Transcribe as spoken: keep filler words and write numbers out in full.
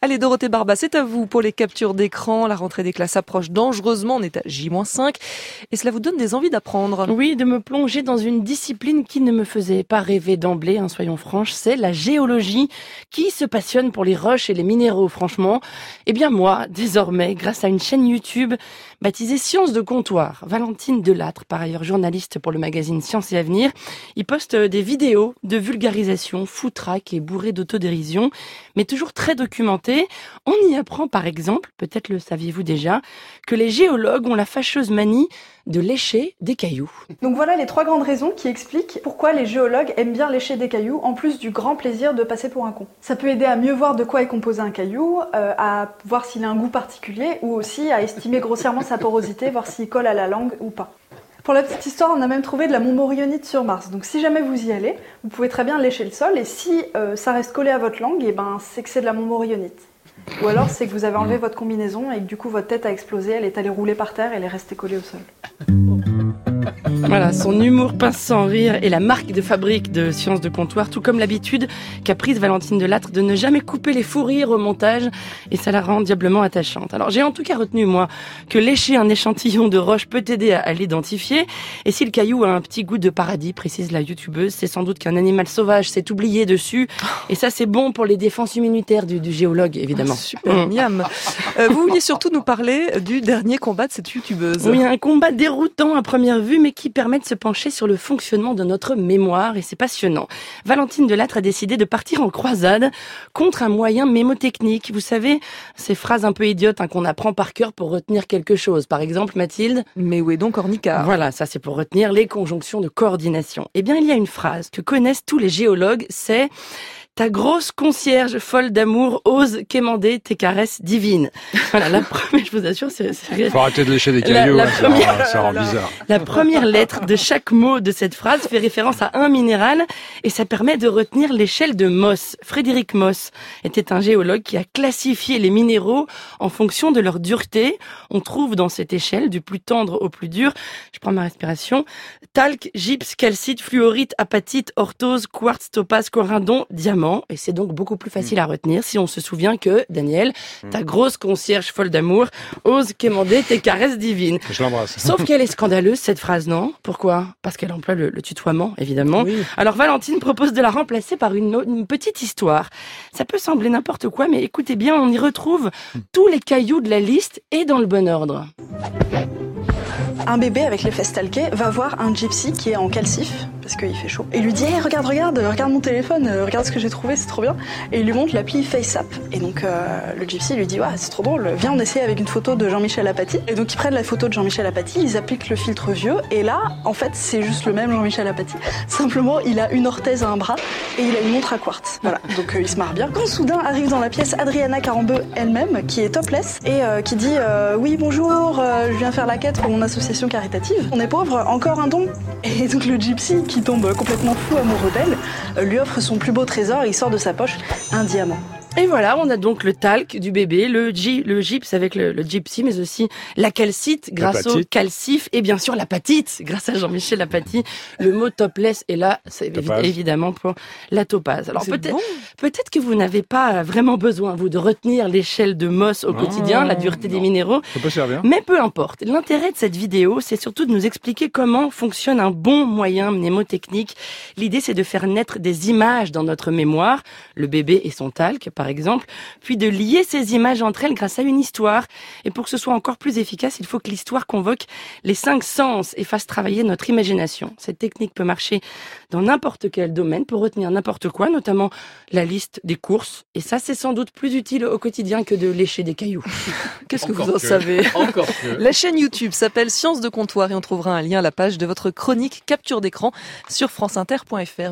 Allez, Dorothée Barba, c'est à vous pour les captures d'écran. La rentrée des classes approche dangereusement. On est à J moins cinq. Et cela vous donne des envies d'apprendre. Oui, de me plonger dans une discipline qui ne me faisait pas rêver d'emblée, hein, soyons franches, c'est la géologie. Qui se passionne pour les roches et les minéraux, franchement? Eh bien moi, désormais, grâce à une chaîne YouTube baptisée Sciences de comptoir, Valentine Delattre, par ailleurs journaliste pour le magazine Science et Avenir, il poste des vidéos de vulgarisation foutraque et bourrées d'autodérision, mais toujours très documentées. On y apprend par exemple, peut-être le saviez-vous déjà, que les géologues ont la fâcheuse manie de lécher des cailloux. Donc voilà les trois grandes raisons qui expliquent pourquoi les géologues aiment bien lécher des cailloux, en plus du grand plaisir de passer pour un con. Ça peut aider à mieux voir de quoi est composé un caillou, euh, à voir s'il a un goût particulier, ou aussi à estimer grossièrement sa porosité, voir s'il colle à la langue ou pas. Pour la petite histoire, on a même trouvé de la montmorillonite sur Mars. Donc si jamais vous y allez, vous pouvez très bien lécher le sol, et si euh, ça reste collé à votre langue, et ben, c'est que c'est de la montmorillonite. Ou alors c'est que vous avez enlevé votre combinaison et que du coup votre tête a explosé, elle est allée rouler par terre et elle est restée collée au sol. Voilà, son humour pince sans rire est la marque de fabrique de Sciences de comptoir, tout comme l'habitude qu'a prise Valentine Delattre de ne jamais couper les fous rires au montage, et ça la rend diablement attachante. Alors j'ai en tout cas retenu, moi, que lécher un échantillon de roche peut aider à, à l'identifier, et si le caillou a un petit goût de paradis, précise la youtubeuse, c'est sans doute qu'un animal sauvage s'est oublié dessus, et ça c'est bon pour les défenses immunitaires du, du géologue, évidemment. Ah, super, mmh. Miam. Euh, vous vouliez surtout nous parler du dernier combat de cette youtubeuse. Oui, un combat déroutant à première vue, mais qui permet de se pencher sur le fonctionnement de notre mémoire, et c'est passionnant. Valentine Delattre a décidé de partir en croisade contre un moyen mémotechnique. Vous savez, ces phrases un peu idiotes hein, qu'on apprend par cœur pour retenir quelque chose. Par exemple, Mathilde. Mais où est donc Ornicard? Voilà, ça c'est pour retenir les conjonctions de coordination. Eh bien, il y a une phrase que connaissent tous les géologues, c'est ta grosse concierge folle d'amour ose quémander tes caresses divines. Voilà, la première, je vous assure, c'est... c'est... Faut arrêter de lécher des cailloux, la, la hein, première... ça, rend, ça rend bizarre. La première lettre de chaque mot de cette phrase fait référence à un minéral et ça permet de retenir l'échelle de Mohs. Frédéric Mohs était un géologue qui a classifié les minéraux en fonction de leur dureté. On trouve dans cette échelle, du plus tendre au plus dur, je prends ma respiration, talc, gypse, calcite, fluorite, apatite, orthose, quartz, topaze, corindon, diamant. Et c'est donc beaucoup plus facile à retenir si on se souvient que, Daniel, ta grosse concierge folle d'amour ose quémander tes caresses divines. Je l'embrasse. Sauf qu'elle est scandaleuse, cette phrase, non? Pourquoi? Parce qu'elle emploie le, le tutoiement, évidemment. Oui. Alors Valentine propose de la remplacer par une, une petite histoire. Ça peut sembler n'importe quoi, mais écoutez bien, on y retrouve tous les cailloux de la liste et dans le bon ordre. Un bébé avec les fesses talquées va voir un gypsy qui est en calcif, parce qu'il fait chaud, et il lui dit hey, « regarde, regarde, regarde mon téléphone, regarde ce que j'ai trouvé, c'est trop bien ». Et il lui montre l'appli FaceApp. Et donc euh, le gypsy lui dit ouais, « c'est trop drôle, viens on essaie avec une photo de Jean-Michel Apathy ». Et donc ils prennent la photo de Jean-Michel Apathy, ils appliquent le filtre vieux, et là, en fait, c'est juste le même Jean-Michel Apathy. Simplement, il a une orthèse à un bras, et il a une montre à quartz. Voilà, donc euh, il se marre bien. Quand soudain arrive dans la pièce Adriana Carambeu elle-même, qui est topless, et euh, qui dit euh, « oui, bonjour, euh, je viens faire la quête pour mon association caritative. On est pauvre, encore un don ?» Et donc le gypsy, qui tombe complètement fou amoureux d'elle, lui offre son plus beau trésor et il sort de sa poche un diamant. Et voilà, on a donc le talc du bébé, le, G, le gypse avec le, le gypsy, mais aussi la calcite grâce au calcif et bien sûr l'apatite grâce à Jean-Michel Apathy. Le mot topless est là, c'est évi- évidemment pour la topaze. Alors peut-être, bon. peut-être que vous n'avez pas vraiment besoin, vous, de retenir l'échelle de Mohs au non, quotidien, la dureté non. des minéraux. Ça peut servir. Mais peu importe. L'intérêt de cette vidéo, c'est surtout de nous expliquer comment fonctionne un bon moyen mnémotechnique. L'idée, c'est de faire naître des images dans notre mémoire, le bébé et son talc, par exemple, puis de lier ces images entre elles grâce à une histoire. Et pour que ce soit encore plus efficace, il faut que l'histoire convoque les cinq sens et fasse travailler notre imagination. Cette technique peut marcher dans n'importe quel domaine pour retenir n'importe quoi, notamment la liste des courses. Et ça, c'est sans doute plus utile au quotidien que de lécher des cailloux. Qu'est-ce que encore vous en que. savez? Encore que. La chaîne YouTube s'appelle Sciences de comptoir et on trouvera un lien à la page de votre chronique capture d'écran sur franceinter point fr.